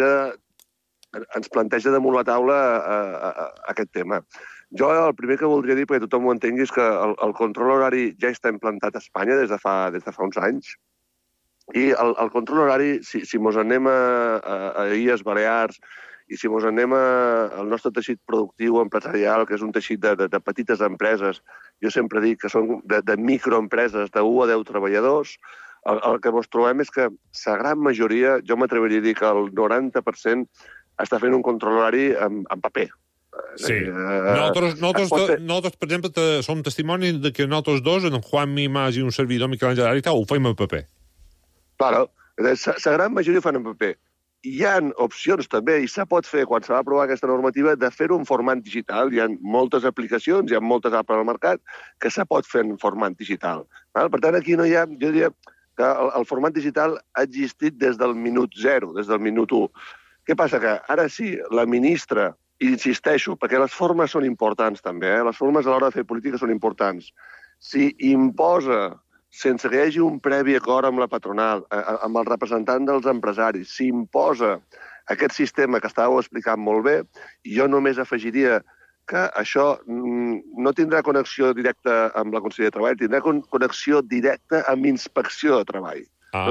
ens planteja damunt la taula aquest tema. Jo el primer que voldria dir, perquè tothom ho entengui, és que el control horari ja està implantat a Espanya des de fa uns anys. I el control horari, si mos anem a Illes Balears i si mos anem al nostre teixit productiu empresarial, que és un teixit de petites empreses, jo sempre dic que són de microempreses de 1 a 10 treballadors, el que mos trobem és que la gran majoria, jo m'atreviria a dir que el 90% està fent un control horari en paper. Sí. Nosaltres, per exemple, som testimonis de que nosaltres dos, en Juan Mimàs i un servidor, Miquel Àngel Arita, ho fem en paper. Claro, la gran majoria ho fan en paper. Hi ha opcions també, i se pot fer, quan se va aprovar aquesta normativa, de fer-ho en format digital. Hi ha moltes aplicacions, hi ha moltes apps al mercat que se pot fer en format digital. Per tant, aquí no hi ha... Jo diria que el format digital ha existit des del minut 0, des del minut 1. Què passa? Que ara sí, la ministra, i insisteixo, perquè les formes són importants també, les formes a l'hora de fer política són importants. Si imposa, sense que hi hagi un previ acord amb la patronal, amb el representant dels empresaris, si imposa aquest sistema que estàveu explicant molt bé, jo només afegiria que això no tindrà connexió directa amb la Conselleria de Treball, tindrà connexió directa amb Inspecció de Treball.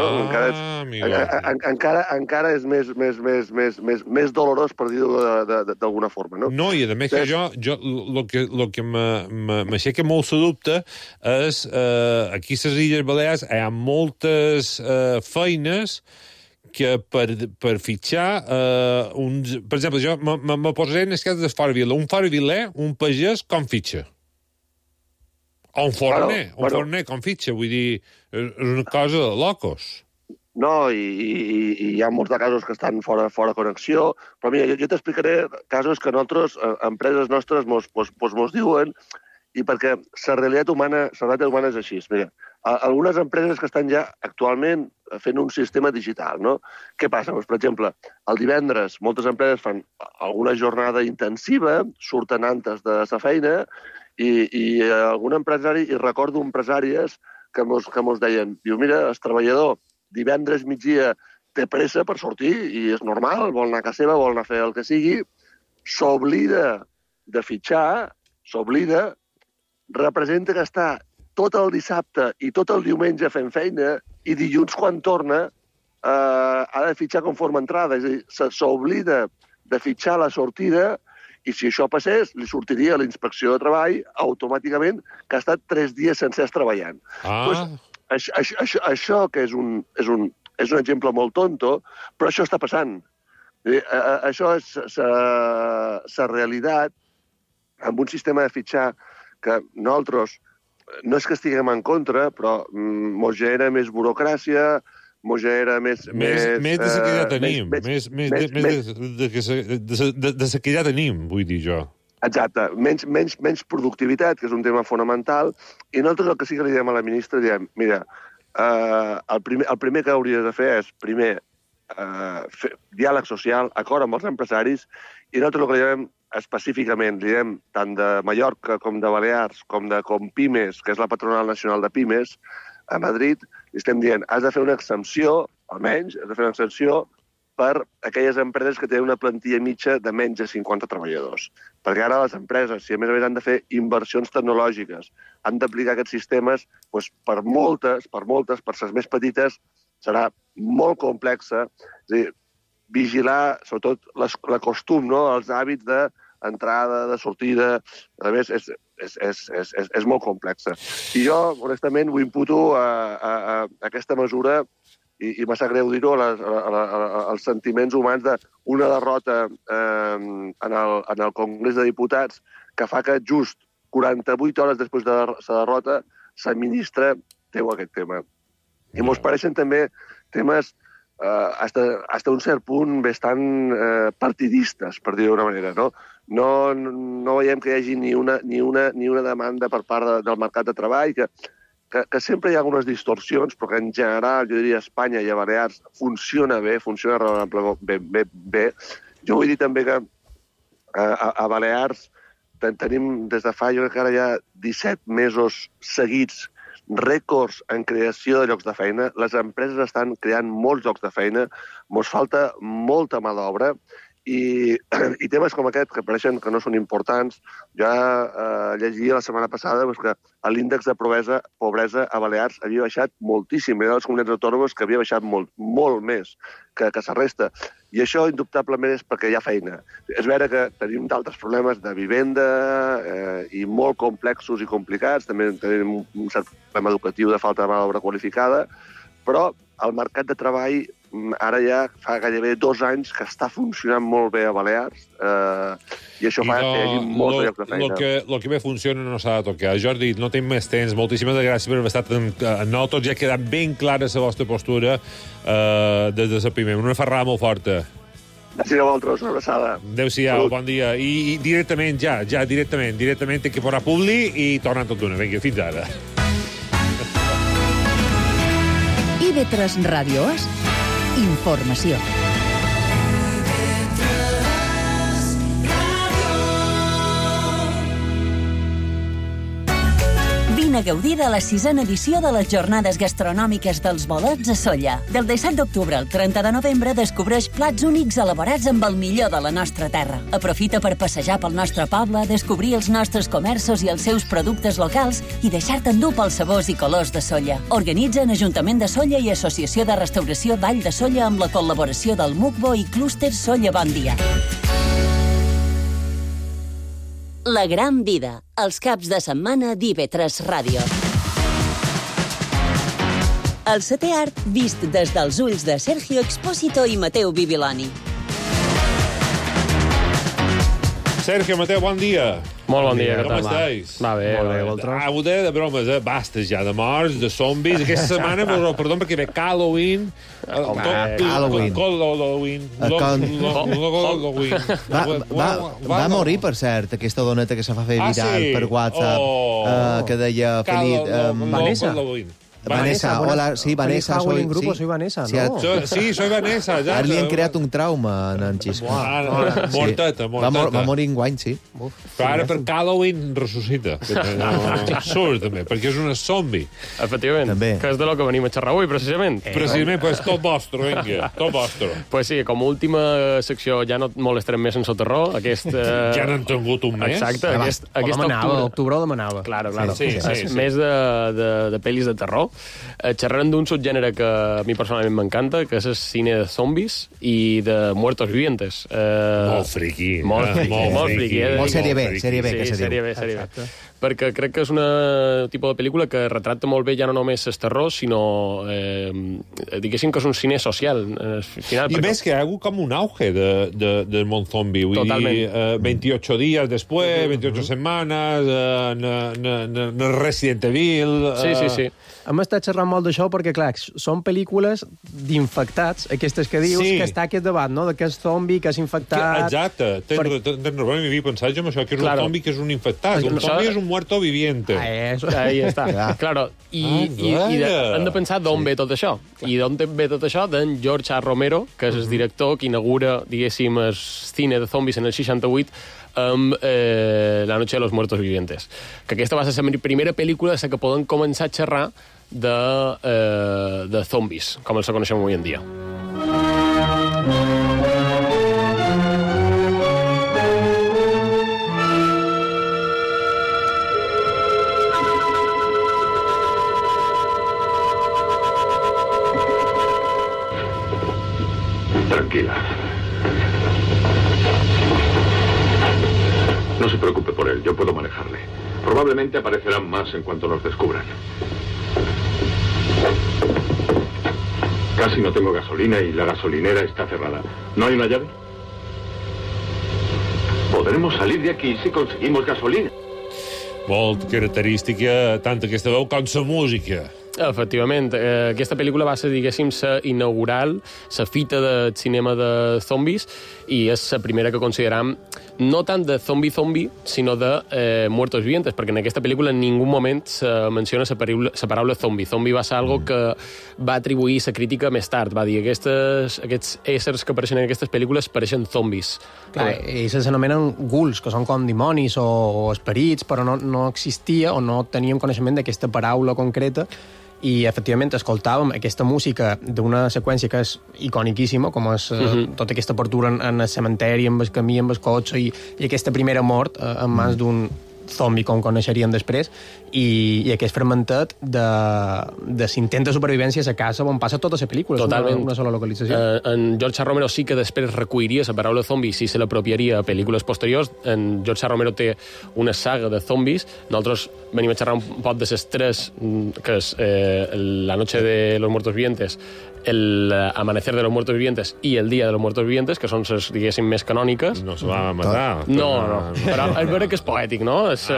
Encara és més dolorós, per dir-ho d'alguna forma. No, i a més que el que m'aixeca molt la dubte és aquí a les Illes Balears hi ha moltes feines que per fitxar per exemple, jo me posaré en el cas de fora Viler. Un fora Viler, un pagès, com fitxa? O un forner, com fitxa, vull dir, és una cosa de locos. No, i hi ha molts de casos que estan fora connexió, però mira, jo t'explicaré casos que nosaltres, empreses nostres, mos diuen, i perquè la realitat humana és així. Mira, algunes empreses que estan ja actualment fent un sistema digital, no? Què passa? Per exemple, el divendres moltes empreses fan alguna jornada intensiva, surten antes de la feina, i algun empresari, i recordo empresàries que mos deien, diu, mira, el treballador divendres migdia té pressa per sortir, i és normal, vol anar a casa seva, vol anar a fer el que sigui, s'oblida de fitxar, representa que està tot el dissabte i tot el diumenge fent feina, i dilluns, quan torna, ha de fitxar conforme entrada. És a dir, s'oblida de fitxar la sortida, i si això passés, li sortiria a la Inspecció de Treball automàticament que ha estat 3 dies sencers treballant. això que és un exemple molt tonto, però això està passant. Això és la realitat amb un sistema de fitxar que nosaltres no és que estiguem en contra, però mos genera més burocràcia, mos genera més de sequedat tenim. De sequedat tenim, vull dir jo. Exacte. Menys productivitat, que és un tema fonamental, i nosaltres el que sí que li diem a la ministra, diem, mira, el primer que hauries de fer és, primer, diàleg social, acord amb els empresaris, i nosaltres el que li diem específicament, li diem tant de Mallorca com de Balears, com de Compimes, que és la patronal nacional de Pimes, a Madrid, li estem dient, has de fer una exempció, almenys, has de fer una exempció per aquelles empreses que tenen una plantilla mitja de menys de 50 treballadors. Perquè ara les empreses, si a més han de fer inversions tecnològiques, han d'aplicar aquests sistemes, doncs per moltes, per les més petites, serà molt complexa. És a dir, vigilar, sobretot, l'acostum, no? Els hàbits d'entrada, de sortida, a més, és molt complexa. I jo, honestament, ho imputo a aquesta mesura, i m'ha sap greu dir-ho, als sentiments humans d'una derrota en el Congrés de Diputats que fa que just 48 hores després de la derrota la ministra treu aquest tema. I mos pareixen també temes hasta un cert punt bastant partidistes, per dir-ho d'una manera, no? No veiem que hi hagi ni una demanda per part del mercat de treball, que sempre hi ha algunes distorsions, però que en general, jo diria, a Espanya i a Balears funciona bé, funciona raonablement bé. Jo vull dir també que a Balears tenim des de fa, jo crec que ara hi ha 17 mesos seguits rècords en creació de llocs de feina. Les empreses estan creant molts llocs de feina, ens falta molta mà d'obra, i temes com aquest, que pareixen que no són importants, ja llegia la setmana passada que l'índex de pobresa a Balears havia baixat moltíssim. Era de les comunitats autònomes que havia baixat molt més que la resta. I això, indubtablement, és perquè hi ha feina. És vera que tenim d'altres problemes de vivenda i molt complexos i complicats, també tenim un cert problema educatiu de falta de mà d'obra qualificada, però el mercat de treball ara ja fa gairebé 2 anys que està funcionant molt bé a Balears, i això fa que hi hagi molts llocs de feina. El que bé funciona no s'ha de tocar. Jordi, no tenim més temps. Moltíssimes gràcies per haver estat en nosaltres. Ja ha quedat ben clara la vostra postura des de la primera. Una ferrada molt forta. Gràcies a vosaltres, una abraçada. Adéu-siau, bon dia. I directament, directament té que posar publi i tornant tot d'una. Vinga, fins ara. IB3 Ràdio és informació. Vine a gaudir de la 6a edició de les Jornades Gastronòmiques dels Bolets a Sóller. Del 17 d'octubre al 30 de novembre descobreix plats únics elaborats amb el millor de la nostra terra. Aprofita per passejar pel nostre poble, descobrir els nostres comerços i els seus productes locals i deixar-te endur pels sabors i colors de Sóller. Organitzen Ajuntament de Sóller i Associació de Restauració Vall de Sóller amb la col·laboració del MUCBO i Clúster Sóller Bon Dia. La gran vida, els caps de setmana d'IB3 Ràdio. El setè art vist des dels ulls de Sergio Expósito i Mateu Bibiloni. Sergio, Mateu, bon dia. Molt bon dia, com estàs? Va bé, de bromes, basta ja de morts, de zombis. Aquesta setmana, perdó, perquè ve Halloween. Halloween. Va morir, per cert, aquesta doneta que se fa fer viral per WhatsApp, que deia Vanessa, hola, sí, Vanessa. Soy Vanessa, ¿no? Sí, soy Vanessa. Ara li han creat un trauma en Xisco. Morteta. Va morir enguany, sí. Però ara per Halloween ressuscita. Surt, també, perquè és una zombi. Efectivament, que és de lo que venim a xerrar avui, precisament. Precisament, pues tot vostre, vinga, tot vostre. Pues sí, com a última secció ja no molestarem més en soterror. Ja n'han tingut un mes. Exacte, aquest octubre. Octubre ho demanava. Claro. Mes de pel·lis de terror. Xerrarem d'un subgènere que a mi personalment m'encanta, que és el cine de zombis i de muertos vivientes. Molt friqui. Molt friqui. Molt sèrie B, sèrie B, sí, que se diu. Sèrie B. Perquè crec que és un tipus de pel·lícula que retrata molt bé ja no només el terror, sinó, diguéssim que és un cine social. Al final, I més que hi ha hagut com un auge del món zombi. Totalment. 28 dies després, 28 setmanes, Resident Evil... Sí. Hem estat xerrant molt d'això perquè, clar, són pel·lícules d'infectats, aquestes que dius, que està aquest debat, no?, de que és zombi, que és infectat... Exacte. Tens raó, m'havia pensat jo en això, que és un zombi, que és un infectat. Un zombi és un muerto viviente. Ahí està. Claro, i hem de pensar d'on ve tot això. I d'on ve tot això? D'en George A. Romero, que és el director que inaugura, diguéssim, el cine de zombis en el 68, amb La noche de los muertos vivientes. Que aquesta va ser la primera pel·lícula que podem començar a xerrar de zombis, com els coneixem avui en dia. Tranquila. No se preocupe por él, yo puedo manejarle. Probablemente aparecerán más en cuanto nos descubran. Casi no tengo gasolina y la gasolinera está cerrada. ¿No hay una llave? Podremos salir de aquí si conseguimos gasolina. Molt característica, tant aquesta veu com la música. Efectivament, aquesta pel·lícula va ser, diguéssim, la inaugural, la fita de cinema de zombis, i és la primera que consideram no tant de zombi, sinó de muertos vivientes, perquè en aquesta pel·lícula en ningú moment se menciona la paraula zombi. Zombi va ser algo que va atribuir la crítica més tard. Va dir, aquests éssers que apareixen en aquestes pel·lícules pareixen zombis. Clar, ells s'anomenen ghouls, que són com dimonis o esperits, però no existia o no teníem coneixement d'aquesta paraula concreta, i efectivament escoltàvem aquesta música d'una seqüència que és iconiquíssima, com és tota aquesta apertura en el cementeri, amb el camí, amb el cotxe, i aquesta primera mort en mans d'un zombi, com coneixeríem després, i aquest fragmentat de l'intent de supervivència a casa on passa tota la pel·lícula. Totalment. Una sola localització. En George A. Romero sí que després recolliria la paraula zombi si se l'apropiaria a pel·lícules posteriors. En George A. Romero té una saga de zombis. Nosaltres venim a xerrar un poc de les tres, que és La noche de los muertos vivientes, El amanecer de los muertos vivientes i El día de los muertos vivientes, que són les, diguéssim, més canòniques. No se va matar. No. Però és vera que és poètic, no? Sí,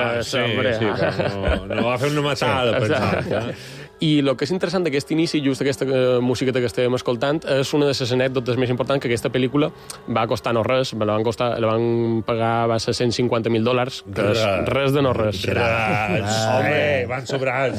no va fer una matada, pensar. I el que és interessant d'aquest inici, just aquesta música que estàvem escoltant, és una de les anècdotes més importants, que aquesta pel·lícula va costar no res, la van pagar, va ser $150,000, que és res de no res. Home, van sobrats.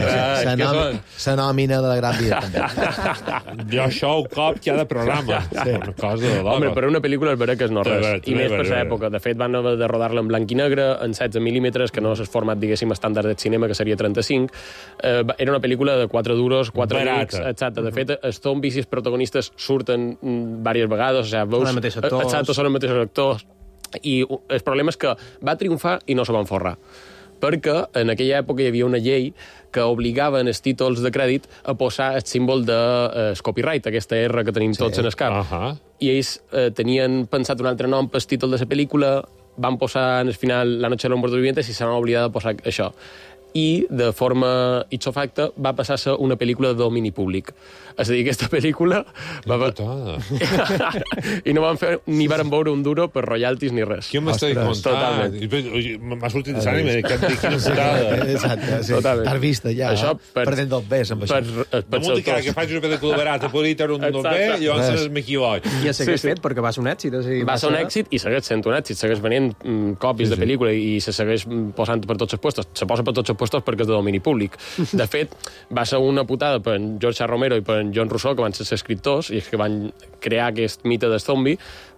La nòmina de la gran vida, també. Jo això ho cop cada programa. Una cosa de l'home. Home, però una pel·lícula és vera que és no res. I més per l'època. De fet, van haver de rodar-la en blanc i negre, en 16 mil·límetres, que no és el format, diguéssim, estàndard de cinema, que seria 35. Era una pel·lícula de 4 duros, 4 amics, exacte. De fet, els zombis i els protagonistes surten diverses vegades, o sigui, veus... Són els mateixos actors. Exacte, són els mateixos actors. I el problema és que va triomfar i no se van forrar. Perquè en aquella època hi havia una llei que obligava en els títols de crèdit a posar el símbol del copyright, aquesta R que tenim tots en el cap. I ells tenien pensat un altre nom pel títol de la pel·lícula, van posar en el final La noche de los muertos vivientes i se van oblidat de posar això. I, de forma ipso facto, va passar a ser una pel·lícula de domini públic. És a dir, aquesta pel·lícula... I no van fer ni varen veure un duro per royalties ni res. Què m'estàs contant? M'ha sortit de l'ànima de quina putada. Exacte, sí. T'has vist ja, perdent dos bes amb això. Damunt que faig una pel·lícula barata, podria tenir un dos bé, llavors m'equivoc. I segueix fet, perquè va ser un èxit. Va ser un èxit i segueix sent un èxit. Segueix venint còpies de pel·lícula i se segueix posant per tots els puestos. Se posa per tots els puestos perquè és de domini públic. De fet, va ser una putada per en George A. Romero i per en John Rousseau, que van ser escriptors i que van crear aquest mite del zombi,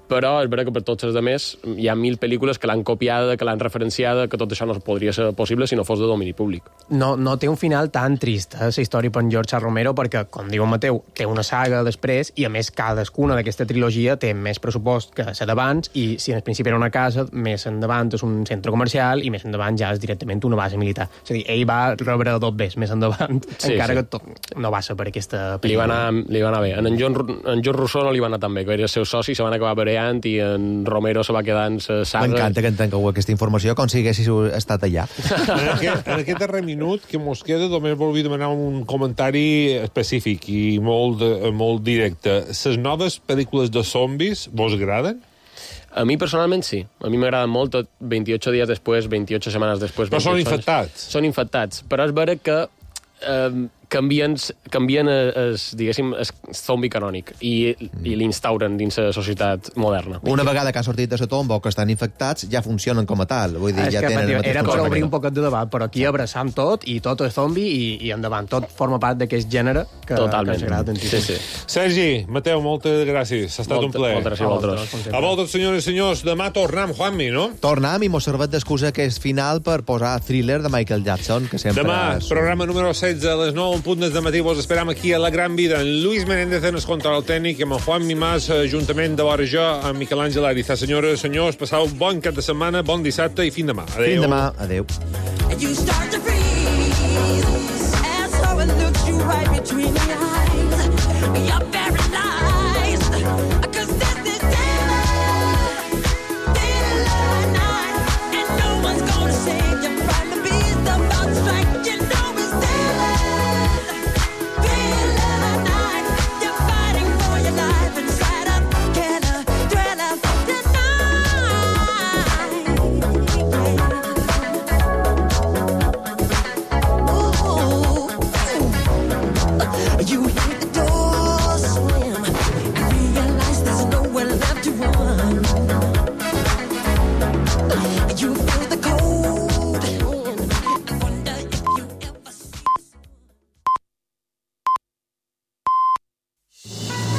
però és veritat que per tots els altres hi ha 1000 pel·lícules que l'han copiada, que l'han referenciada, que tot això no podria ser possible si no fos de domini públic. No té un final tan trist, la història per en George Romero, perquè, com diu Mateu, té una saga després i, a més, cadascuna d'aquesta trilogia té més pressupost que la d'abans i, si en principi era una casa, més endavant és un centre comercial i més endavant ja és directament una base militar. És a dir, ell va rebre 2 bes més endavant, encara que tot no va ser per aquesta pel·lícula. Li va anar bé. En John Rousseau no li va anar tan bé, que era el seu soci, se van acabar barallant i en Romero se va quedar en la saga. M'encanta que en tanqueu aquesta informació com si haguessis estat allà. En aquest darrer minut que mos queda, només volia demanar un comentari específic i molt directe. Les noves pel·lícules de zombis vos agraden? A mi personalment sí. A mi m'agrada molt, 28 dies després, 28 setmanes després... Però són infectats. Són infectats, però és vera que canvien diguéssim, el zombi canònic i l'instauren dins la societat moderna. Una vegada que ha sortit de la tomba o que estan infectats, ja funcionen com a tal. Vull dir, ja tenen el mateix era per obrir un poquet de debat, però aquí abraçam tot i tot és zombi i endavant. Tot forma part d'aquest gènere que s'agrada tantíssim. Sí. Sergi, Mateu, moltes gràcies. Ha estat un plaer. Moltes gràcies a vosaltres. A vosaltres, senyores i senyors, demà tornem, Juanmi, no? Tornem i mos serveix d'excusa que és final per posar Thriller de Michael Jackson, que sempre... Demà, programa número 16 a les 9, un punt de matí, vos esperam aquí a La Gran Vida. En Luis Menéndez en el control tècnic, amb en Juan Mimàs, juntament de vora jo, amb Miquel Àngel Ariza. Senyores, senyors, passau bon cap de setmana, bon dissabte i fin demà. Adéu. Fin demà, adéu.